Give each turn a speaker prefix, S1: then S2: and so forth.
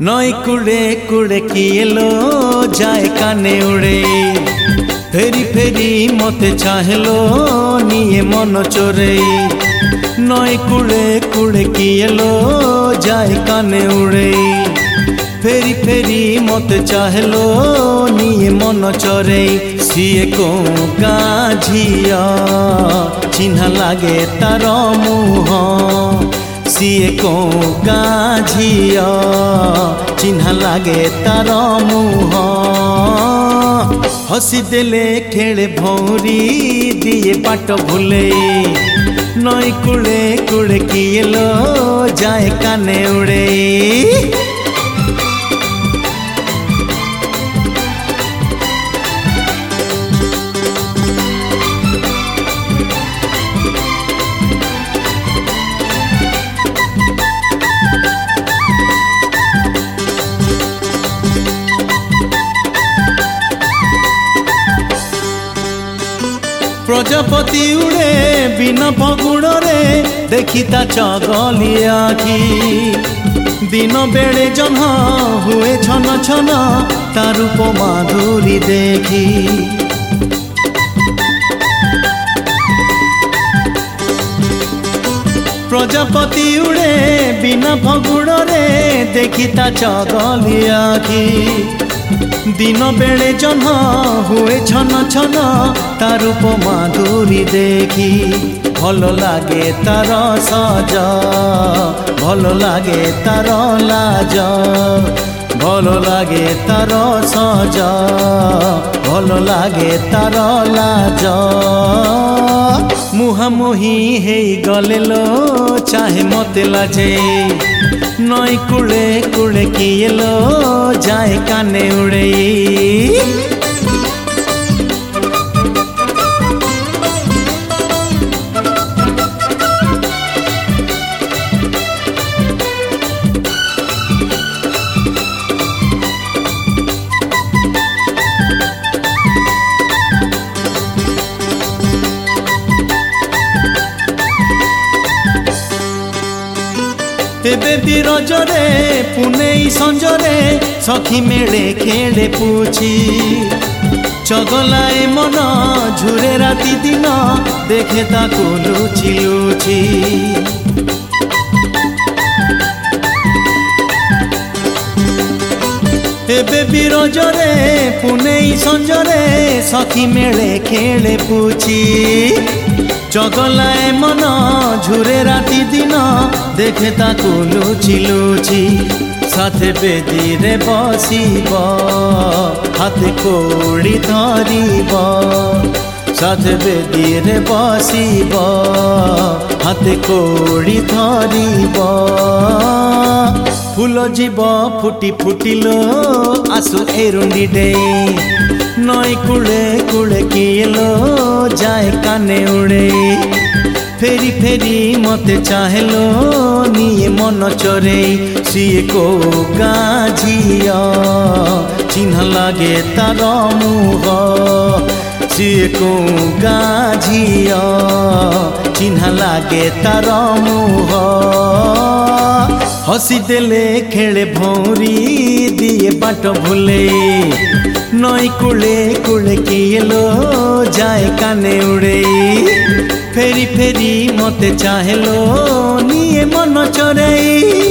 S1: नई कुड़े कुड़े किएलो जाए काने उड़े फेरी फेरी मते चाहेलो निये मन चोरे नई कुड़े कुड़े किएलो जाए काने उड़े फेरी फेरी मते चाहेलो निये मन चोरे सीए को गाझिया चिन्हा लागे तार मुह सीए को गाझिया चिन्हा लागे तार मुह हसी देले खेले भौरी दिए बाट भूले नई कुड़े कुड़े किएलो जाए काने उड़े। प्रजापति उड़े बिना फगुण रे देखी ता चगली आखी दिन बेड़े जन्ह हुए छन छन ता रूप माधुरी देखी प्रजापति उड़े बिना फगुण रे देखी ता चगली आखी दिन बेड़े जन्ह हुए छन छन ता रूप माधुरी देखी भल लागे तार सज भल लागे तार लाज भल लागे तार सज भल लागे तार लाज मुहामुही हे गले लो चाहे मते लाजे नई कुड़े कुड़े किएलो जाए काने उड़े। तेबे बिरजरे पुनेई संजरे सखी मेले खेले पूछी चगलाए मन झुरे राति दिन देखे ताको लुची लुची तेबे बिरजरे पुनेई संजरे सखी मेले खेले पूछी चगलाए मन झुरे राति दिन देखे ताको लुची लुची साथे बेदी रे बसिब हाथ कोड़ी धरिब साथे बेदी रे बसिब हाथ कोड़ी धरिब फूल जीव फुटी फुटिलो आसु एरुंडी डे नई कुड़े कुड़े किएलो जाए काने उड़े फेरी फेरी मते चाहेलो निये मन चोरे सीए को गाझिया चिन्हा लागे तार मुह सीए को गाझिया चिन्हा लागे तार मुह हसी देले खेले भौरी दिए बाट भूले नई कुड़े कुड़े किएलो जाए काने उड़े फेरी फेरी मते चाहेलो निये मन चोरे।